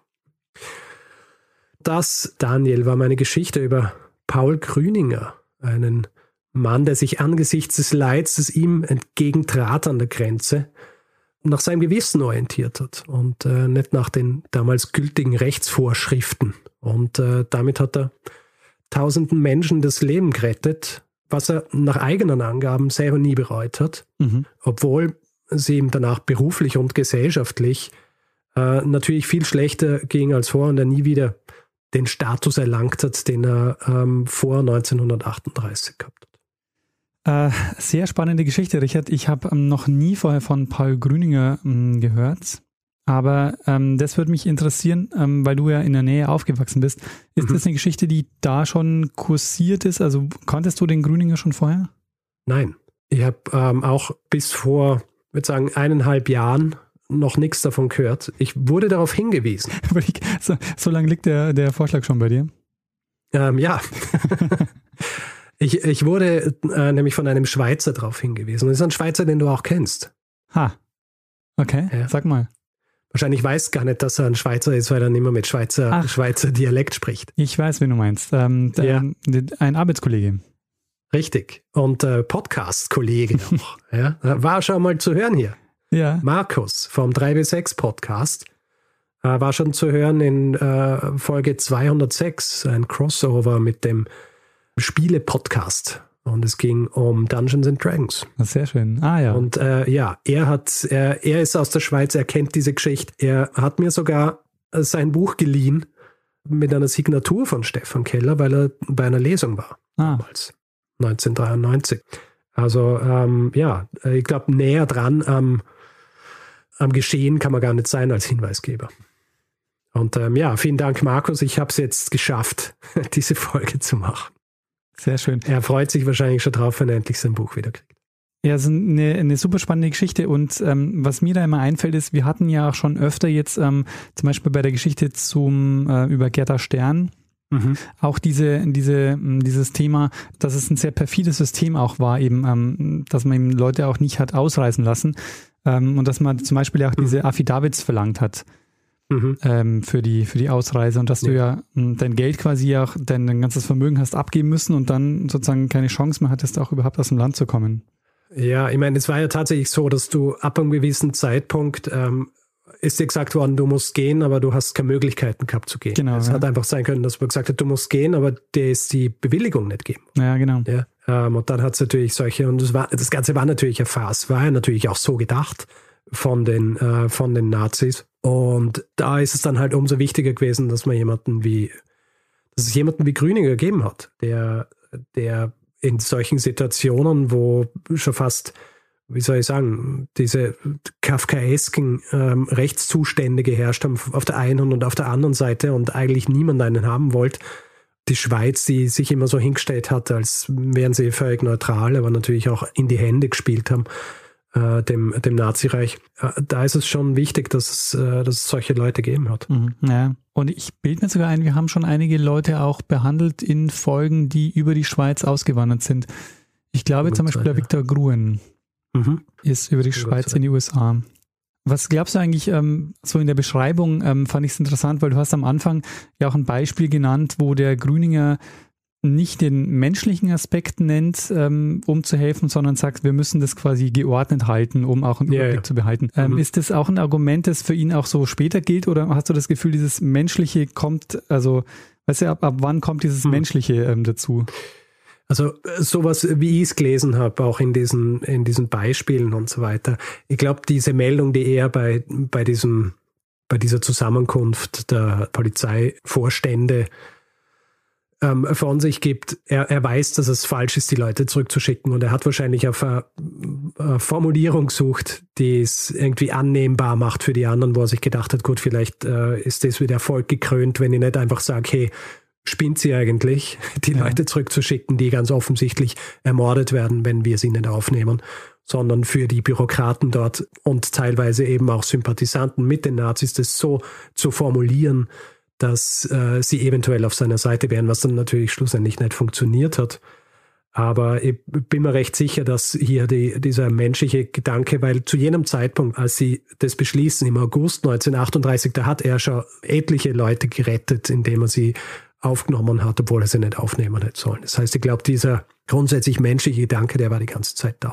[SPEAKER 3] Das, Daniel, war meine Geschichte über Paul Grüninger, einen Mann, der sich angesichts des Leids, das ihm entgegentrat an der Grenze, nach seinem Gewissen orientiert hat und nicht nach den damals gültigen Rechtsvorschriften. Und damit hat er tausenden Menschen das Leben gerettet, was er nach eigenen Angaben selber nie bereut hat, obwohl sie ihm danach beruflich und gesellschaftlich natürlich viel schlechter ging als vorher und er nie wieder den Status erlangt hat, den er vor 1938 gehabt hat.
[SPEAKER 2] Sehr spannende Geschichte, Richard. Ich habe noch nie vorher von Paul Grüninger gehört, aber das würde mich interessieren, weil du ja in der Nähe aufgewachsen bist. Ist das eine Geschichte, die da schon kursiert ist? Also kanntest du den Grüninger schon vorher?
[SPEAKER 3] Nein, ich habe auch bis vor, ich würde sagen, 1,5 Jahren noch nichts davon gehört. Ich wurde darauf hingewiesen.
[SPEAKER 2] So lange liegt der Vorschlag schon bei dir?
[SPEAKER 3] Ja. Ich wurde nämlich von einem Schweizer darauf hingewiesen. Das ist ein Schweizer, den du auch kennst.
[SPEAKER 2] Ha, okay, ja. Sag mal.
[SPEAKER 3] Wahrscheinlich weiß gar nicht, dass er ein Schweizer ist, weil er nicht mehr mit Schweizer Dialekt spricht.
[SPEAKER 2] Ich weiß, wen du meinst. Ein Arbeitskollege.
[SPEAKER 3] Richtig. Und Podcast-Kollege auch. Ja? War schon mal zu hören hier.
[SPEAKER 2] Ja.
[SPEAKER 3] Markus vom 3B6 Podcast war schon zu hören in Folge 206, ein Crossover mit dem Spiele-Podcast. Und es ging um Dungeons and Dragons.
[SPEAKER 2] Sehr schön. Ah ja.
[SPEAKER 3] Und er ist aus der Schweiz, er kennt diese Geschichte. Er hat mir sogar sein Buch geliehen mit einer Signatur von Stefan Keller, weil er bei einer Lesung war, damals, 1993. Also ich glaube, näher dran am Geschehen kann man gar nicht sein als Hinweisgeber. Und vielen Dank, Markus. Ich habe es jetzt geschafft, diese Folge zu machen.
[SPEAKER 2] Sehr schön.
[SPEAKER 3] Er freut sich wahrscheinlich schon drauf, wenn er endlich sein Buch wieder kriegt.
[SPEAKER 2] Ja, es ist eine super spannende Geschichte und was mir da immer einfällt ist, wir hatten ja auch schon öfter jetzt zum Beispiel bei der Geschichte über Gerda Stern auch dieses Thema, dass es ein sehr perfides System auch war, eben, dass man eben Leute auch nicht hat ausreisen lassen und dass man zum Beispiel auch diese Affidavits verlangt hat. Für die Ausreise und dass du ja dein Geld quasi auch, dein ganzes Vermögen hast abgeben müssen und dann sozusagen keine Chance mehr hattest, auch überhaupt aus dem Land zu kommen.
[SPEAKER 3] Ja, ich meine, es war ja tatsächlich so, dass du ab einem gewissen Zeitpunkt ist dir gesagt worden, du musst gehen, aber du hast keine Möglichkeiten gehabt zu gehen. Genau. Es hat einfach sein können, dass man gesagt hat, du musst gehen, aber dir ist die Bewilligung nicht gegeben.
[SPEAKER 2] Ja, genau.
[SPEAKER 3] Ja, und dann hat es natürlich solche, und das Ganze war natürlich eine Farce, war ja natürlich auch so gedacht von den Nazis. Und da ist es dann halt umso wichtiger gewesen, dass es jemanden wie Grüninger gegeben hat, der in solchen Situationen, wo schon fast, wie soll ich sagen, diese kafkaesken Rechtszustände geherrscht haben auf der einen und auf der anderen Seite und eigentlich niemand einen haben wollte. Die Schweiz, die sich immer so hingestellt hat, als wären sie völlig neutral, aber natürlich auch in die Hände gespielt haben, dem Nazireich. Da ist es schon wichtig, dass es solche Leute gegeben hat.
[SPEAKER 2] Ja. Und ich bilde mir sogar ein, wir haben schon einige Leute auch behandelt in Folgen, die über die Schweiz ausgewandert sind. Ich glaube zum Beispiel der Viktor Gruen ist über die Schweiz in die USA. Was glaubst du eigentlich, so in der Beschreibung fand ich es interessant, weil du hast am Anfang ja auch ein Beispiel genannt, wo der Grüninger nicht den menschlichen Aspekt nennt, um zu helfen, sondern sagt, wir müssen das quasi geordnet halten, um auch einen Überblick zu behalten. Ist das auch ein Argument, das für ihn auch so später gilt, oder hast du das Gefühl, dieses Menschliche kommt, also weißt du, ab wann kommt dieses Menschliche dazu?
[SPEAKER 3] Also sowas, wie ich es gelesen habe, auch in diesen Beispielen und so weiter. Ich glaube, diese Meldung, die er bei dieser Zusammenkunft der Polizeivorstände von sich gibt, er weiß, dass es falsch ist, die Leute zurückzuschicken, und er hat wahrscheinlich auf eine Formulierung gesucht, die es irgendwie annehmbar macht für die anderen, wo er sich gedacht hat, gut, vielleicht ist das wieder Erfolg gekrönt, wenn ich nicht einfach sage, hey, spinnt sie eigentlich, die Leute zurückzuschicken, die ganz offensichtlich ermordet werden, wenn wir sie nicht aufnehmen, sondern für die Bürokraten dort und teilweise eben auch Sympathisanten mit den Nazis das so zu formulieren, dass sie eventuell auf seiner Seite wären, was dann natürlich schlussendlich nicht funktioniert hat. Aber ich bin mir recht sicher, dass hier dieser menschliche Gedanke, weil zu jenem Zeitpunkt, als sie das beschließen, im August 1938, da hat er schon etliche Leute gerettet, indem er sie aufgenommen hat, obwohl er sie nicht aufnehmen hätte sollen. Das heißt, ich glaube, dieser grundsätzlich menschliche Gedanke, der war die ganze Zeit da.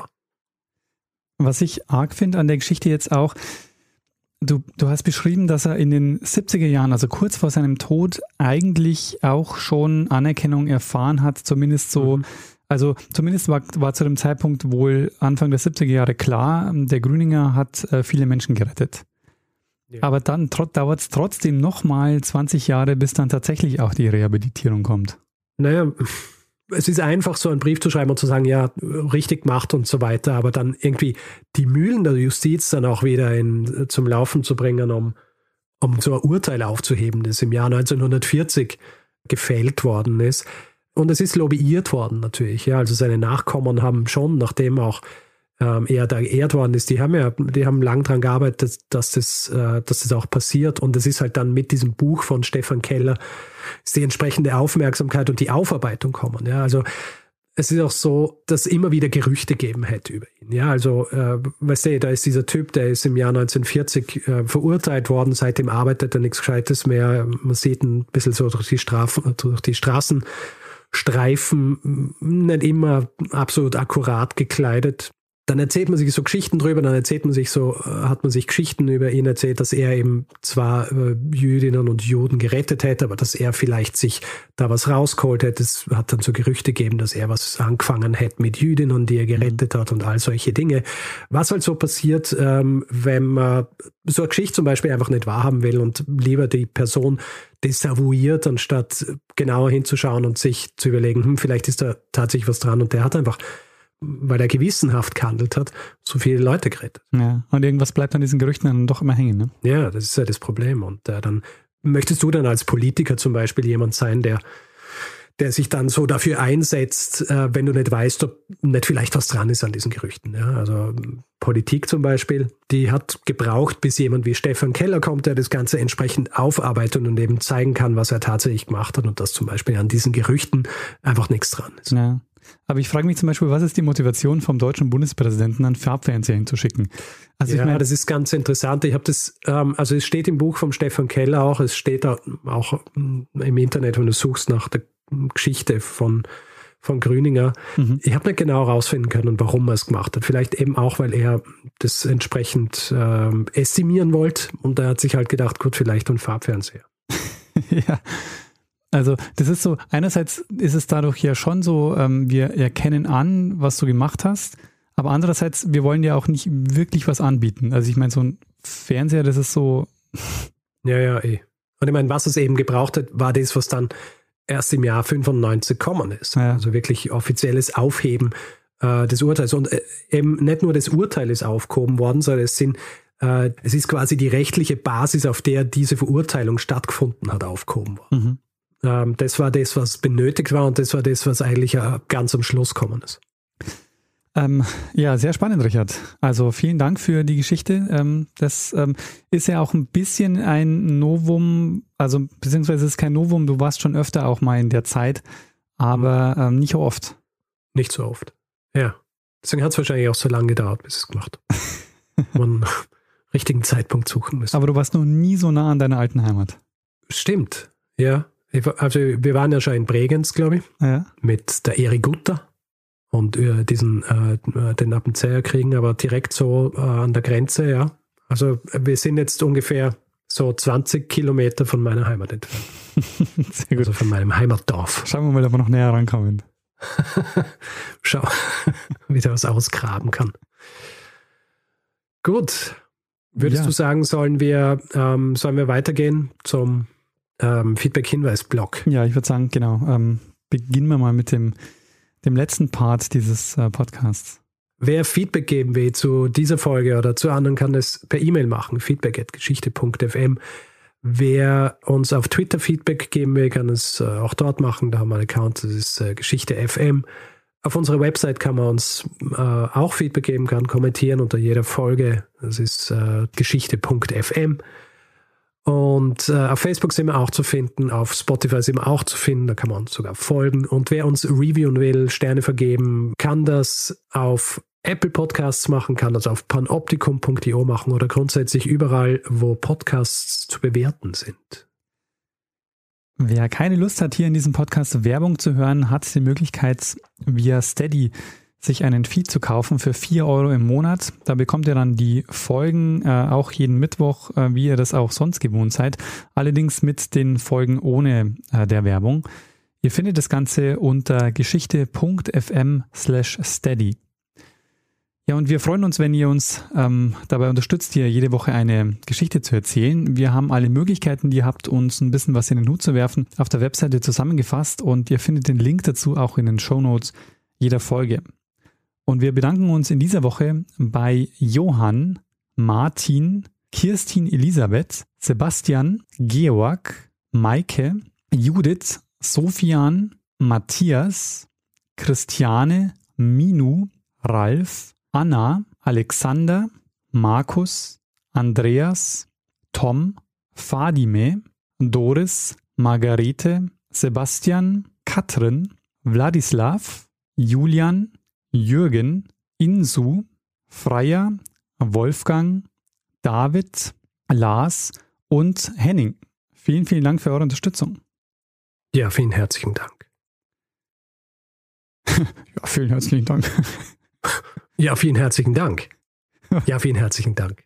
[SPEAKER 2] Was ich arg finde an der Geschichte jetzt auch, du hast beschrieben, dass er in den 70er Jahren, also kurz vor seinem Tod, eigentlich auch schon Anerkennung erfahren hat, zumindest so, also zumindest war zu dem Zeitpunkt wohl Anfang der 70er Jahre klar, der Grüninger hat viele Menschen gerettet. Ja. Aber dann dauert es trotzdem nochmal 20 Jahre, bis dann tatsächlich auch die Rehabilitierung kommt.
[SPEAKER 3] Naja, es ist einfach, so einen Brief zu schreiben und zu sagen, ja, richtig gemacht und so weiter, aber dann irgendwie die Mühlen der Justiz dann auch wieder zum Laufen zu bringen, um so ein Urteil aufzuheben, das im Jahr 1940 gefällt worden ist. Und es ist lobbyiert worden natürlich. Ja, also seine Nachkommen haben schon, nachdem auch er da geehrt worden ist, die haben lang daran gearbeitet, dass das auch passiert. Und es ist halt dann mit diesem Buch von Stefan Keller ist die entsprechende Aufmerksamkeit und die Aufarbeitung kommen. Ja, also es ist auch so, dass immer wieder Gerüchte geben hätte über ihn. Ja, also weißt du, da ist dieser Typ, der ist im Jahr 1940 verurteilt worden. Seitdem arbeitet er nichts Gescheites mehr. Man sieht ein bisschen so durch die Straßenstreifen, nicht immer absolut akkurat gekleidet. dann erzählt man sich so Geschichten drüber, hat man sich Geschichten über ihn erzählt, dass er eben zwar Jüdinnen und Juden gerettet hätte, aber dass er vielleicht sich da was rausgeholt hätte. Es hat dann so Gerüchte gegeben, dass er was angefangen hätte mit Jüdinnen, die er gerettet hat und all solche Dinge. Was halt so passiert, wenn man so eine Geschichte zum Beispiel einfach nicht wahrhaben will und lieber die Person desavouiert, anstatt genauer hinzuschauen und sich zu überlegen, vielleicht ist da tatsächlich was dran, und der hat einfach, weil er gewissenhaft gehandelt hat, so viele Leute gerettet.
[SPEAKER 2] Ja, und irgendwas bleibt an diesen Gerüchten dann doch immer hängen, ne?
[SPEAKER 3] Ja, das ist ja das Problem. Und dann möchtest du dann als Politiker zum Beispiel jemand sein, der sich dann so dafür einsetzt, wenn du nicht weißt, ob nicht vielleicht was dran ist an diesen Gerüchten. Ja, also Politik zum Beispiel, die hat gebraucht, bis jemand wie Stefan Keller kommt, der das Ganze entsprechend aufarbeitet und eben zeigen kann, was er tatsächlich gemacht hat, und dass zum Beispiel an diesen Gerüchten einfach nichts dran ist.
[SPEAKER 2] Ja. Aber ich frage mich zum Beispiel, was ist die Motivation vom deutschen Bundespräsidenten, einen Farbfernseher hinzuschicken? Also
[SPEAKER 3] ja, ich meine, das ist ganz interessant. Ich habe das, also es steht im Buch vom Stefan Keller auch, es steht auch im Internet, wenn du suchst nach der Geschichte von Grüninger. Ich habe nicht genau herausfinden können, warum er es gemacht hat. Vielleicht eben auch, weil er das entsprechend estimieren wollte, und er hat sich halt gedacht, gut, vielleicht ein Farbfernseher.
[SPEAKER 2] Ja. Also das ist so, einerseits ist es dadurch ja schon so, wir erkennen an, was du gemacht hast, aber andererseits, wir wollen ja auch nicht wirklich was anbieten. Also ich meine, so ein Fernseher, das ist so...
[SPEAKER 3] Ja, eh. Und ich meine, was es eben gebraucht hat, war das, was dann erst im Jahr 95 gekommen ist. Ja. Also wirklich offizielles Aufheben des Urteils. Und eben nicht nur das Urteil ist aufgehoben worden, sondern es ist quasi die rechtliche Basis, auf der diese Verurteilung stattgefunden hat, aufgehoben worden. Das war das, was benötigt war, und das war das, was eigentlich ganz am Schluss gekommen ist.
[SPEAKER 2] Ja, sehr spannend, Richard. Also vielen Dank für die Geschichte. Das ist ja auch ein bisschen ein Novum, also beziehungsweise es ist kein Novum, du warst schon öfter auch mal in der Zeit, aber nicht so oft.
[SPEAKER 3] Nicht so oft, ja. Deswegen hat es wahrscheinlich auch so lange gedauert, bis es gemacht hat. Man richtigen Zeitpunkt suchen müssen.
[SPEAKER 2] Aber du warst noch nie so nah an deiner alten Heimat.
[SPEAKER 3] Stimmt, ja. Also wir waren ja schon in Bregenz, glaube ich, mit der Erigutta und den Appenzeller-Kriegen, aber direkt so an der Grenze, ja. Also wir sind jetzt ungefähr so 20 Kilometer von meiner Heimat entfernt. Sehr gut. Also von meinem Heimatdorf.
[SPEAKER 2] Schauen wir mal, ob wir noch näher rankommen.
[SPEAKER 3] Schau, wie der was ausgraben kann. Gut. Würdest du sagen, sollen wir weitergehen zum Feedback-Hinweis-Blog?
[SPEAKER 2] Ja, ich würde sagen, genau. Beginnen wir mal mit dem letzten Part dieses Podcasts.
[SPEAKER 3] Wer Feedback geben will zu dieser Folge oder zu anderen, kann es per E-Mail machen, feedback@geschichte.fm. Wer uns auf Twitter Feedback geben will, kann es auch dort machen. Da haben wir einen Account, das ist Geschichte.fm. Auf unserer Website kann man uns auch Feedback geben, kann kommentieren unter jeder Folge. Das ist geschichte.fm. Und auf Facebook sind wir auch zu finden, auf Spotify sind wir auch zu finden, da kann man uns sogar folgen. Und wer uns reviewen will, Sterne vergeben, kann das auf Apple Podcasts machen, kann das auf panoptikum.io machen oder grundsätzlich überall, wo Podcasts zu bewerten sind.
[SPEAKER 2] Wer keine Lust hat, hier in diesem Podcast Werbung zu hören, hat die Möglichkeit, via Steady sich einen Feed zu kaufen für 4 € im Monat. Da bekommt ihr dann die Folgen auch jeden Mittwoch, wie ihr das auch sonst gewohnt seid. Allerdings mit den Folgen ohne der Werbung. Ihr findet das Ganze unter geschichte.fm/steady. Ja, und wir freuen uns, wenn ihr uns dabei unterstützt, hier jede Woche eine Geschichte zu erzählen. Wir haben alle Möglichkeiten, die ihr habt, uns ein bisschen was in den Hut zu werfen, auf der Webseite zusammengefasst, und ihr findet den Link dazu auch in den Shownotes jeder Folge. Und wir bedanken uns in dieser Woche bei Johann, Martin, Kirstin Elisabeth, Sebastian, Georg, Maike, Judith, Sofian, Matthias, Christiane, Minu, Ralf, Anna, Alexander, Markus, Andreas, Tom, Fadime, Doris, Margarete, Sebastian, Katrin, Wladislav, Julian, Jürgen, Insu, Freier, Wolfgang, David, Lars und Henning. Vielen, vielen Dank für eure Unterstützung.
[SPEAKER 3] Ja, vielen herzlichen Dank.
[SPEAKER 2] Ja, vielen herzlichen Dank.
[SPEAKER 3] Ja, vielen herzlichen Dank. Ja, vielen herzlichen Dank.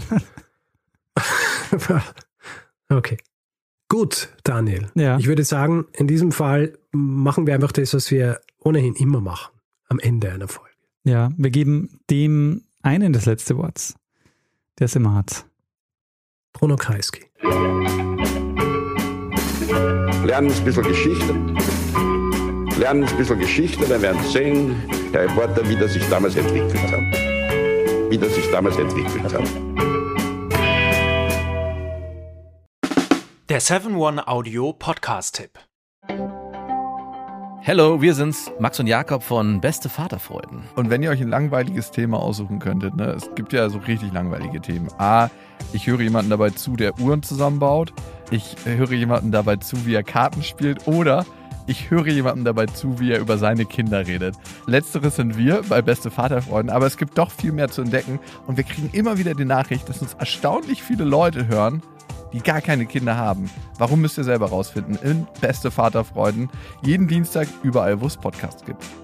[SPEAKER 3] Okay. Gut, Daniel.
[SPEAKER 2] Ja.
[SPEAKER 3] Ich würde sagen, in diesem Fall machen wir einfach das, was wir ohnehin immer machen, am Ende einer Folge.
[SPEAKER 2] Ja, wir geben dem einen das letzte Wort, der es immer hat.
[SPEAKER 3] Bruno Kreisky.
[SPEAKER 1] Lernen ein bisschen Geschichte. Lernen ein bisschen Geschichte, dann werden Sie sehen, der Reporter, wie das sich damals entwickelt hat.
[SPEAKER 4] Der 7-One Audio Podcast-Tipp.
[SPEAKER 5] Hallo, wir sind's, Max und Jakob von Beste Vaterfreuden.
[SPEAKER 6] Und wenn ihr euch ein langweiliges Thema aussuchen könntet, ne, es gibt ja so richtig langweilige Themen. Ich höre jemanden dabei zu, der Uhren zusammenbaut. Ich höre jemanden dabei zu, wie er Karten spielt. Oder ich höre jemandem dabei zu, wie er über seine Kinder redet. Letzteres sind wir bei Beste Vaterfreuden, aber es gibt doch viel mehr zu entdecken. Und wir kriegen immer wieder die Nachricht, dass uns erstaunlich viele Leute hören, die gar keine Kinder haben. Warum, müsst ihr selber rausfinden in Beste Vaterfreuden. Jeden Dienstag überall, wo es Podcasts gibt.